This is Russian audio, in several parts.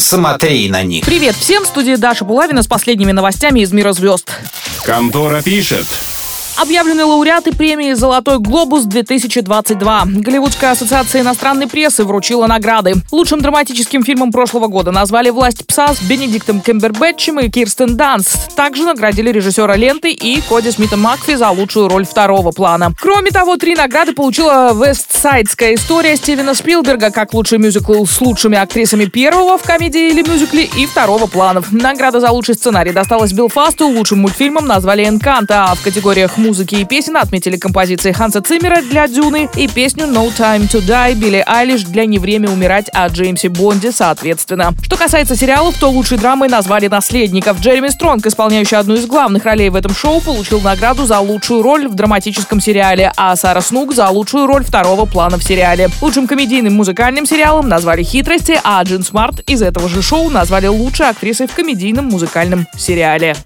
Смотри на них. Привет всем, в студии Даша Булавина с последними новостями из мира звезд. Контора пишет. Объявлены лауреаты премии «Золотой глобус-2022». Голливудская ассоциация иностранной прессы вручила награды. Лучшим драматическим фильмом прошлого года назвали «Власть пса» с Бенедиктом Камбербэтчем и Кирстен Данст. Также наградили режиссера ленты и Коди Смита Макфи за лучшую роль второго плана. Кроме того, 3 награды получила «Вестсайдская история» Стивена Спилберга как лучший мюзикл с лучшими актрисами первого в комедии или мюзикле и второго планов. Награда за лучший сценарий досталась Белфасту, лучшим мультфильмом назвали «Энканто», а в категориях музыки и песен отметили композиции Ханса Циммера для «Дюны» и песню «No Time to Die» Билли Айлиш для «Не время умирать» от Джеймсе Бонде соответственно. Что касается сериалов, то лучшей драмой назвали «Наследников». Джереми Стронг, исполняющий одну из главных ролей в этом шоу, получил награду за лучшую роль в драматическом сериале, а Сара Снук за лучшую роль второго плана в сериале. Лучшим комедийным музыкальным сериалом назвали «Хитрости», а Джин Смарт из этого же шоу назвали лучшей актрисой в комедийном музыкальном сериале.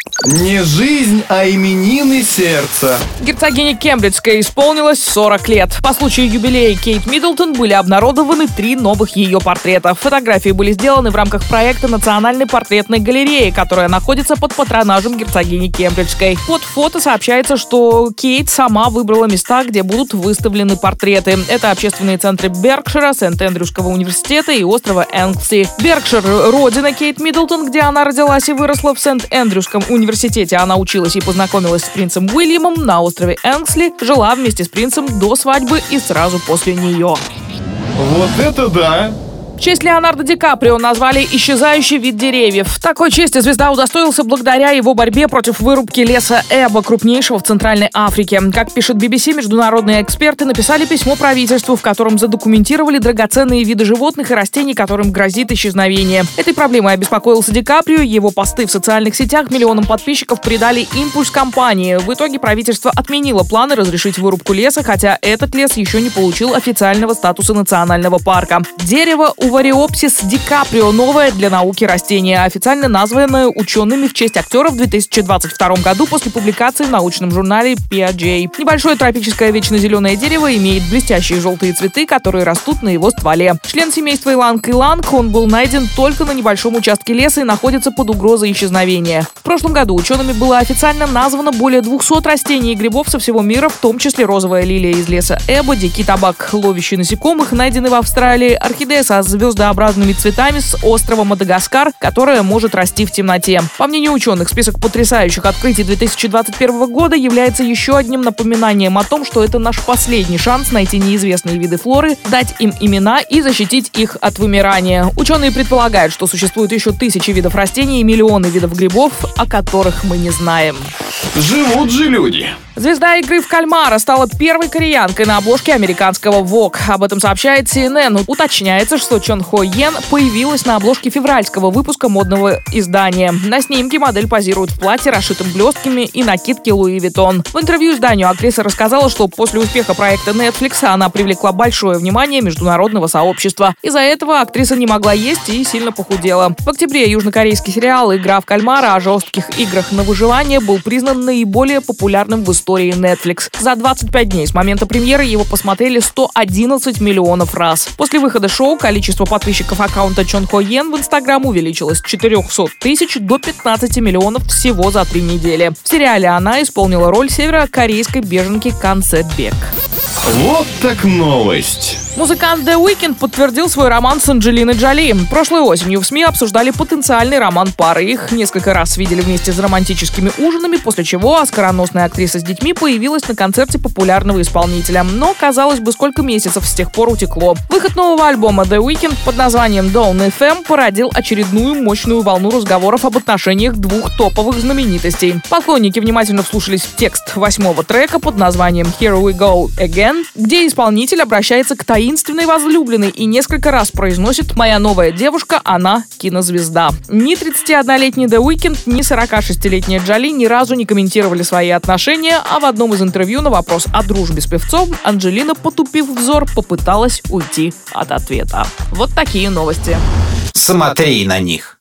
Не жизнь, а именины сердца. Герцогине Кембриджской исполнилось 40 лет. По случаю юбилея Кейт Миддлтон были обнародованы 3 новых ее портрета. Фотографии были сделаны в рамках проекта Национальной портретной галереи, которая находится под патронажем герцогини Кембриджской. Под фото сообщается, что Кейт сама выбрала места, где будут выставлены портреты. Это общественные центры Беркшира, Сент-Эндрюшского университета и острова Энглси. Беркшир – родина Кейт Миддлтон, где она родилась и выросла. В Сент-Эндрюшском университете она училась и познакомилась с принцем Уильямом. На острове Энглсли жила вместе с принцем до свадьбы и сразу после нее. Вот это да! В честь Леонардо Ди Каприо назвали «Исчезающий вид деревьев». Такой чести звезда удостоился благодаря его борьбе против вырубки леса Эбо, крупнейшего в Центральной Африке. Как пишет BBC, международные эксперты написали письмо правительству, в котором задокументировали драгоценные виды животных и растений, которым грозит исчезновение. Этой проблемой обеспокоился Ди Каприо. Его посты в социальных сетях миллионам подписчиков придали импульс компании. В итоге правительство отменило планы разрешить вырубку леса, хотя этот лес еще не получил официального статуса национального парка. Дерево Увариопсис Ди Каприо – новое для науки растение, официально названное учеными в честь актера в 2022 году после публикации в научном журнале PRJ. Небольшое тропическое вечно-зеленое дерево имеет блестящие желтые цветы, которые растут на его стволе. Член семейства иланг-иланг, он был найден только на небольшом участке леса и находится под угрозой исчезновения. В прошлом году учеными было официально названо более 200 растений и грибов со всего мира, в том числе розовая лилия из леса Эбо, дикий табак, ловящий насекомых, найденный в Австралии, орхидея со звездообразными цветами с острова Мадагаскар, которая может расти в темноте. По мнению ученых, список потрясающих открытий 2021 года является еще одним напоминанием о том, что это наш последний шанс найти неизвестные виды флоры, дать им имена и защитить их от вымирания. Ученые предполагают, что существует еще тысячи видов растений и миллионы видов грибов, о которых мы не знаем. Живут же люди. Звезда игры в кальмара стала первой кореянкой на обложке американского Vogue. Об этом сообщает CNN. Уточняется, что Чон Хо Йен появилась на обложке февральского выпуска модного издания. На снимке модель позирует в платье, расшитым блестками и накидке Луи Виттон. В интервью изданию актриса рассказала, что после успеха проекта Netflix она привлекла большое внимание международного сообщества. Из-за этого актриса не могла есть и сильно похудела. В октябре южнокорейский сериал «Игра в кальмара» о жестких играх на выживание был признан наиболее популярным в истории Netflix. За 25 дней с момента премьеры его посмотрели 111 миллионов раз. После выхода шоу количество подписчиков аккаунта Чон Хо Йен в Instagram увеличилось с 400 тысяч до 15 миллионов всего за 3 недели. В сериале она исполнила роль северокорейской беженки Кан Сэ Бек. Вот так новость. Музыкант The Weeknd подтвердил свой роман с Анджелиной Джоли. Прошлой осенью в СМИ обсуждали потенциальный роман пары. Их несколько раз видели вместе за романтическими ужинами, после чего оскароносная актриса с детьми появилась на концерте популярного исполнителя. Но, казалось бы, сколько месяцев с тех пор утекло. Выход нового альбома The Weeknd под названием Dawn FM породил очередную мощную волну разговоров об отношениях двух топовых знаменитостей. Поклонники внимательно вслушались в текст 8-го трека под названием Here We Go Again, где исполнитель обращается к таинственной возлюбленной и несколько раз произносит «Моя новая девушка, она кинозвезда». Ни 31-летний The Weeknd, ни 46-летняя Джоли ни разу не комментировали свои отношения, а в одном из интервью на вопрос о дружбе с певцом Анджелина, потупив взор, попыталась уйти от ответа. Вот такие новости. Смотри на них.